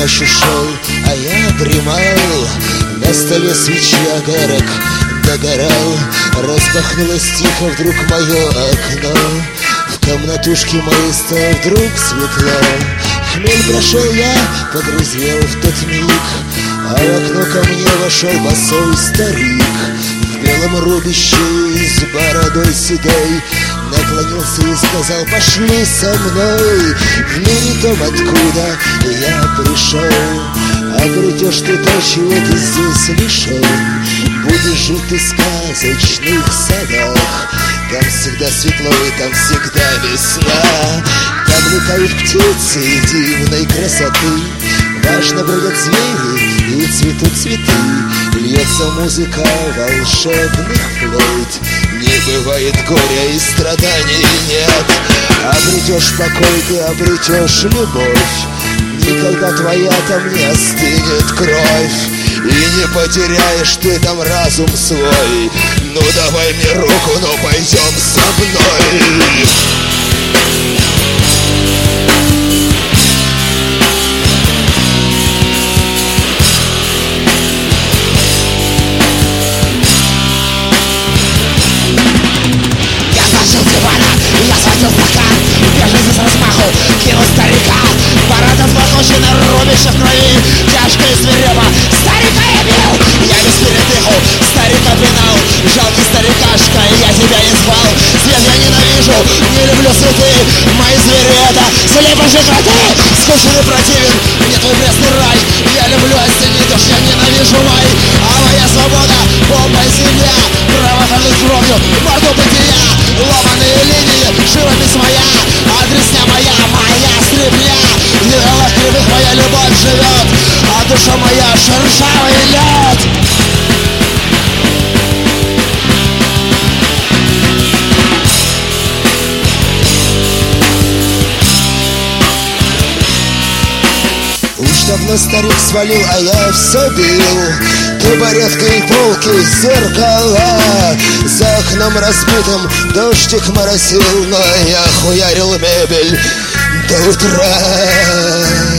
ночь ушел, а я дремал. На столе свечи огарок догорал. Распахнулось тихо вдруг мое окно. В комнатушке моей стало вдруг светло. Хмель прошел, я погрязнел в тот миг, а в окно ко мне вошел босой старик в белом рубище и с бородой седой. Наклонился и сказал: пошли со мной в мире том, откуда я пришел. Обретешь ты то, чего ты здесь лишен. Будешь жить ты в сказочных садах. Там всегда светло и там всегда весна. Там летают птицы дивной красоты. Важно бродят звери и цветут цветы. Льется музыка волшебных флейт. Не бывает горя и страданий нет. Обретешь покой, ты обретешь любовь. Никогда твоя там не остынет кровь. И не потеряешь ты там разум свой. Ну давай мне руку, ну пойдем со мной. Я схватил стакан, бежит с размаху, кинул старика. Парада сплоточена, рубище в крови, тяжко и свирепо. Старика я бил, я без передыху, старика пинал. Жалкий старикашка, я тебя не звал. Свет я ненавижу, не люблю цветы. Мои звери это слепоши кроты. Скучен и противен, мне твой пресный рай. Я люблю осенний дождь, я ненавижу май. А моя свобода, бомба земля. Право хранить кровью, морду бытия. Ломаные линии, живопись моя, адресня моя, моя стрипня. В недрах кривых моя любовь живет, а душа моя шершавый лед. Уж давно старик свалил, а я все бил. Табуретка и полки, зеркала. За окном разбитым дождик моросил, но я хуярил мебель до утра.